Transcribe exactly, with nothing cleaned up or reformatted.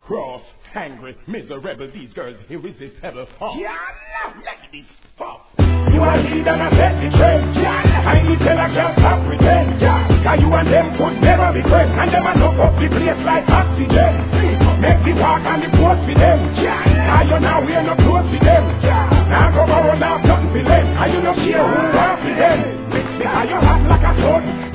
Cross, angry, miserable, these girls irresistible. Oh. Yeah, love, look at this fuck. You are lead and I set the trend. Yeah, I need tell a girl stop pretend. Yeah, cause you and them could never be friends. And them a knock up the place like oxygen. Make the walk and the post for them. Yeah, cause you now we're not close to them. Yeah, now go borrow now nothing for them. And you not care who want for them. Because you hot like a sun.